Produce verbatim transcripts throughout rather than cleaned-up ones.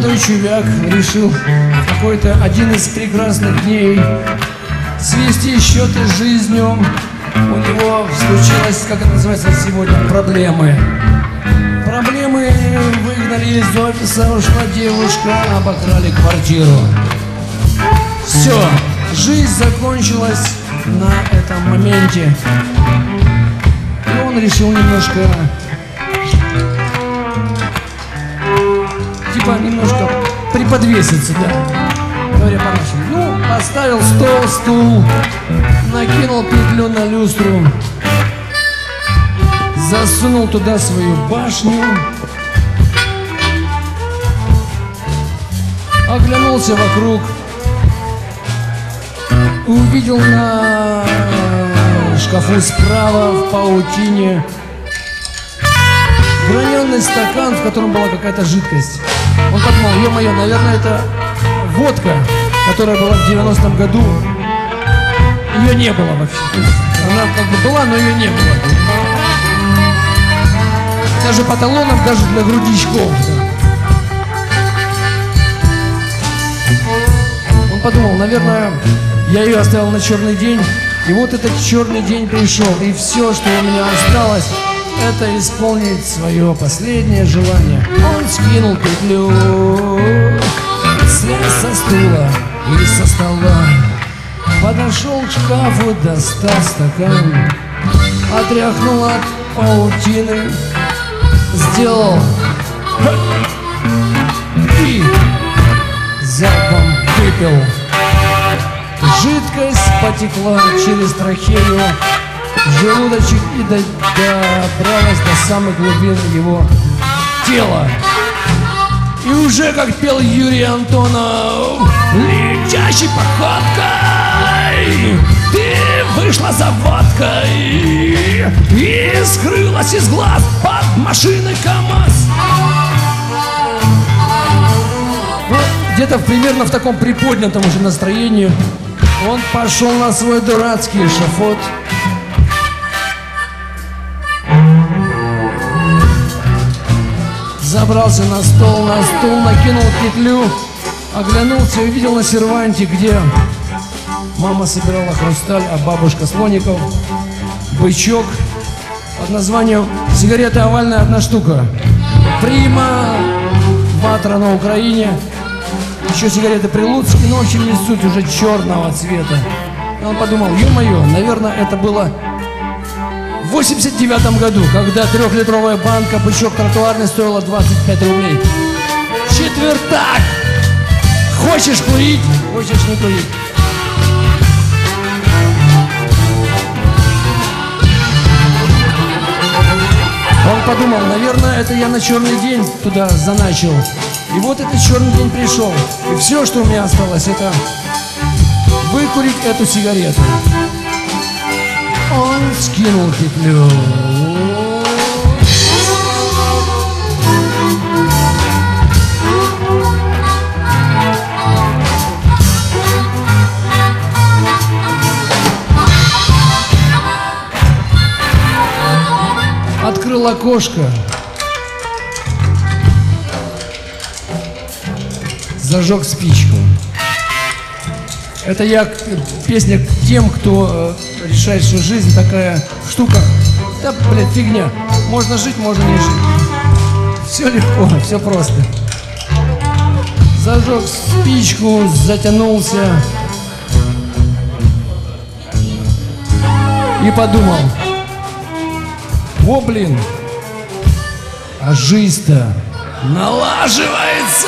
молодой чувак решил какой-то один из прекрасных дней свести счеты с жизнью. У него случилось, как это называется сегодня, проблемы. Проблемы выгнали из офиса, ушла девушка, обокрали квартиру. Все, жизнь закончилась на этом моменте. И он решил немножко, типа немножко приподвеситься, да, говоря по-нашему. Ну, поставил стол, стул, накинул петлю на люстру, засунул туда свою башню, оглянулся вокруг, увидел на шкафу справа в паутине граненый стакан, в котором была какая-то жидкость. Он подумал, ё-моё, наверное, это водка, которая была в девяностом году. Ее не было вообще. Она как бы была, но ее не было. Даже по талонам, даже для грудничков. Он подумал, наверное, я ее оставил на черный день. И вот этот черный день пришел. И все, что у меня осталось, это исполнить свое последнее желание. Он скинул петлю, слез со стула и со стола, подошел к шкафу, достал стакан, отряхнул от паутины, сделал и залпом выпил. Жидкость потекла через трахею в желудочек и до, добралась до самых глубин его тела. И уже, как пел Юрий Антонов, летящей походкой ты вышла за водкой и скрылась из глаз под машиной КамАЗ. Вот где-то примерно в таком приподнятом уже настроении он пошел на свой дурацкий эшафот. Забрался на стол, на стул, накинул петлю, оглянулся и увидел на серванте, где мама собирала хрусталь, а бабушка слоников, бычок под названием «Сигарета овальная, одна штука». Прима, Ватра на Украине, еще сигареты Прилуцкий, но в общем не суть, уже черного цвета. И он подумал, ё-моё, наверное, это было в восемьдесят девятом году, когда трехлитровая банка бычок тротуарный стоила двадцать пять рублей. Четвертак! Хочешь курить? Хочешь не курить? Он подумал, наверное, это я на черный день туда заначил. И вот этот черный день пришел. И все, что у меня осталось, это выкурить эту сигарету. Он скинул петлю. Открыл окошко. Зажег спичку. Это я, песня к тем, кто э, решает, что жизнь такая штука. Да, блядь, фигня. Можно жить, можно не жить. Все легко, все просто. Зажег спичку, затянулся и подумал: о, блин, а жизнь-то налаживается.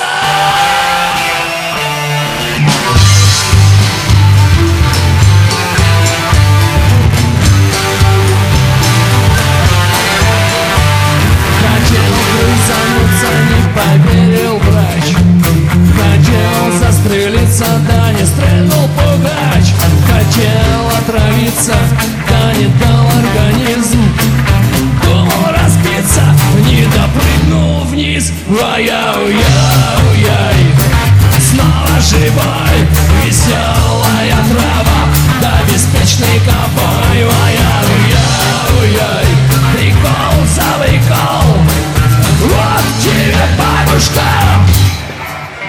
Не поверил врач, хотел застрелиться, да не стрельнул пугач. Хотел отравиться, да не дал организм. Думал разбиться, не допрыгнул вниз. Ай-яй-яй-яй, снова живой, веселая трава, да беспечный ковбой. Ай-яй-яй-яй, прикол за прикол. Вот тебе бабушка,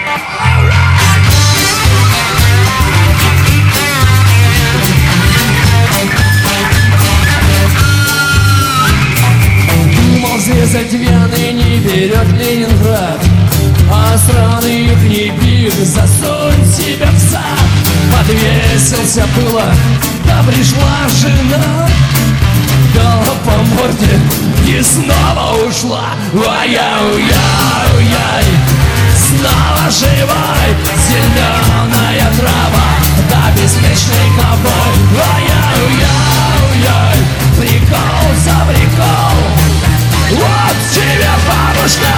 свесился было, да пришла жена, дала по морде и снова ушла. Ай-яй-яй-яй, снова живой, зеленая трава, да беспечный ковбой. Ай-яй-яй-яй, прикол за прикол, вот тебе бабушка.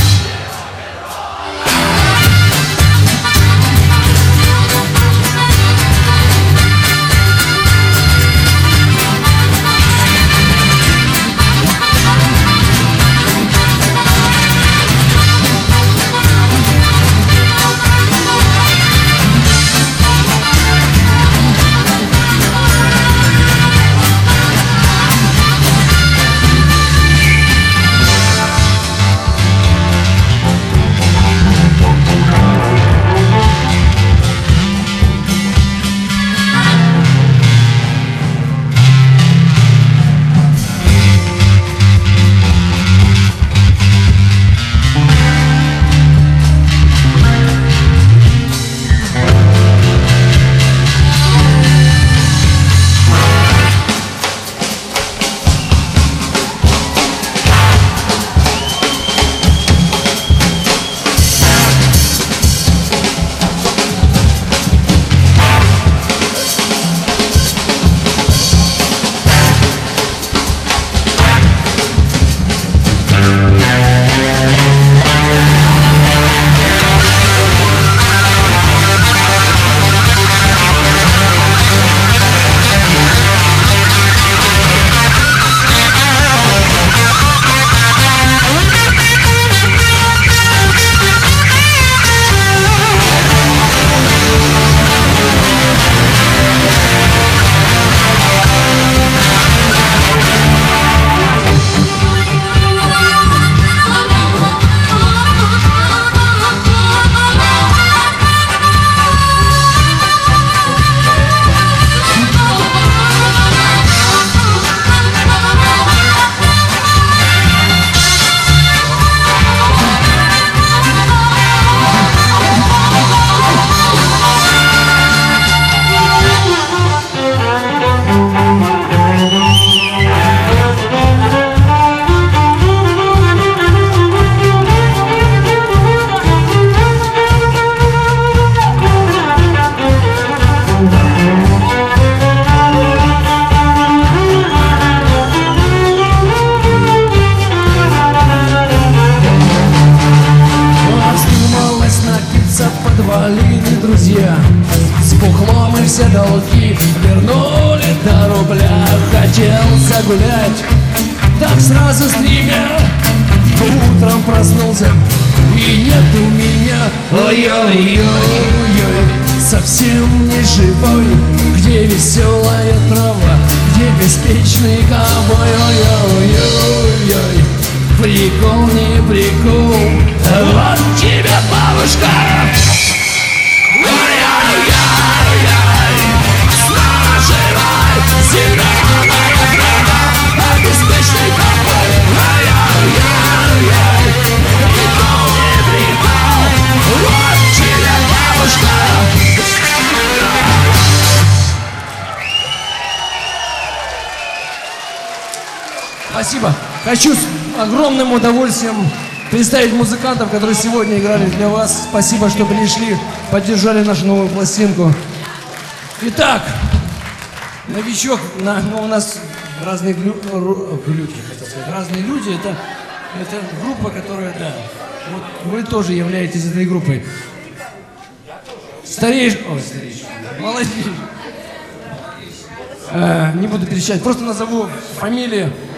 Подвалили друзья, с бухлом и все долги вернули до рубля. Хотел загулять, так сразу стримя, утром проснулся и нет у меня. Ой-ой-ой-ой, совсем не живой, где веселая трава, где беспечный ковбой. Ой-ой-ой-ой, прикол не прикол, вот тебе бабушка. Ой-ой-ой-ой, снова живой, зеленая трава, а беспечный ковбой. Ой-ой-ой-ой, прикол не прикол, вот тебе бабушка. Спасибо. Хочу с огромным удовольствием представить музыкантов, которые сегодня играли для вас. Спасибо, что пришли, поддержали нашу новую пластинку. Итак, новичок, на, ну, у нас разные глю, глюки, хотел сказать, разные люди. Это, это группа, которая, да, вот вы тоже являетесь этой группой. Старейший, ой, старейший, молодец. Э, не буду кричать, просто назову фамилии.